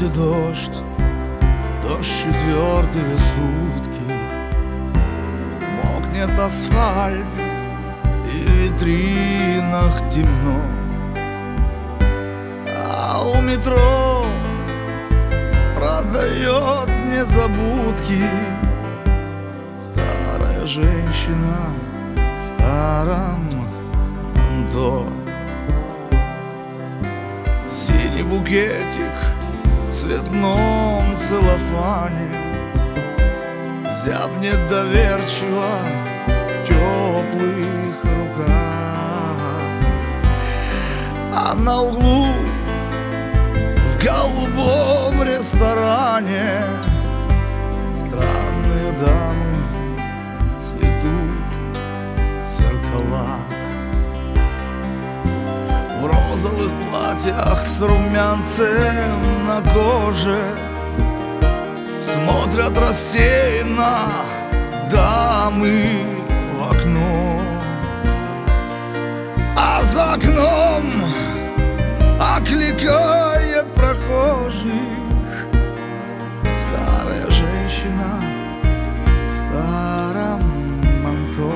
городе дождь, дождь и твердые сутки. Мокнет асфальт и в витринах темно, а у метро продает незабудки старая женщина в старом манто. Синий букетик в цветном целлофане зябнет доверчиво в теплых руках, а на углу в голубом ресторане странные дамы цветут в зеркалах. В розовых платьях с румянцем на коже смотрят рассеянно дамы в окно, а за окном окликает прохожих старая женщина в старом манто.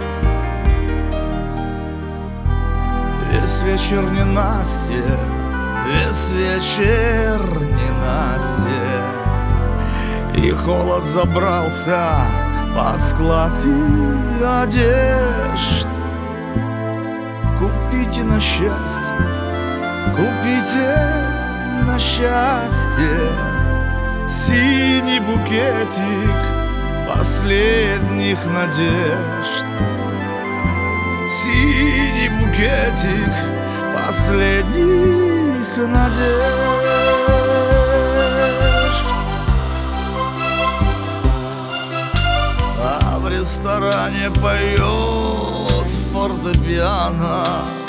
Весь вечер ненастье, весь вечер ненастье, и холод забрался под складки одежд. Купите на счастье, купите на счастье синий букетик последних надежд. Синий букетик последних надежд. А в ресторане поет фортепиано,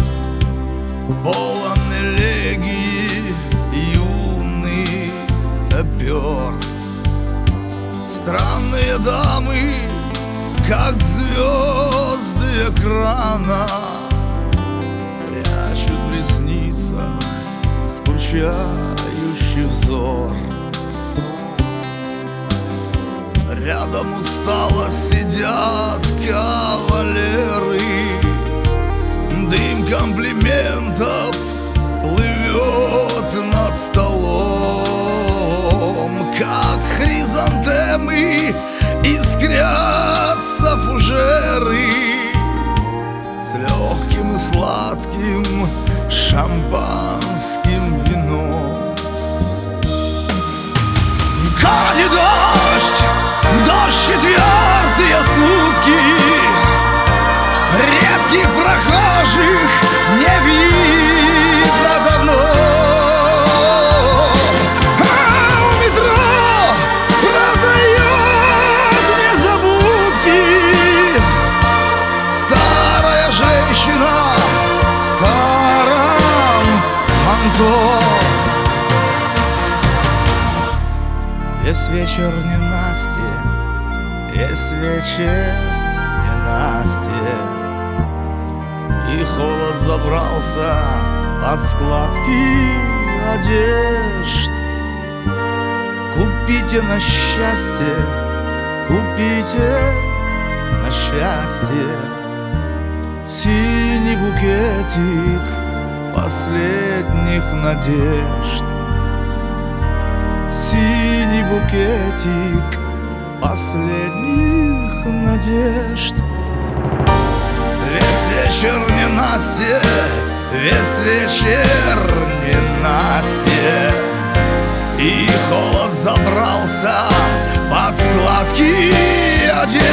полон элегии юный топер. Странные дамы, как звезды экрана, прячут в ресницах скучающий взор. Рядом устало сидят кавалеры, дым комплиментов плывет над столом, как хризантемы искрятся фужеры с легким и сладким шампанским вином. В городе дождь, дождь и твердые сутки, редких прохожих не видно давно, а у метро продает незабудки старая женщина в старом манто. Весь вечер ненастье, весь вечер ненастье, и холод забрался под складки одежд. Купите на счастье, купите на счастье синий букетик последних надежд. Синий букетик последних надежд. Весь вечер ненастье, весь вечер ненастье, и холод забрался под складки одежд.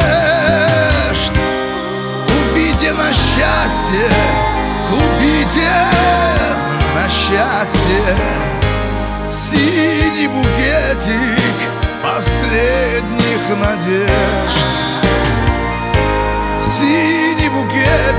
Купите на счастье, купите на счастье синий букетик последних надежд. Синий букет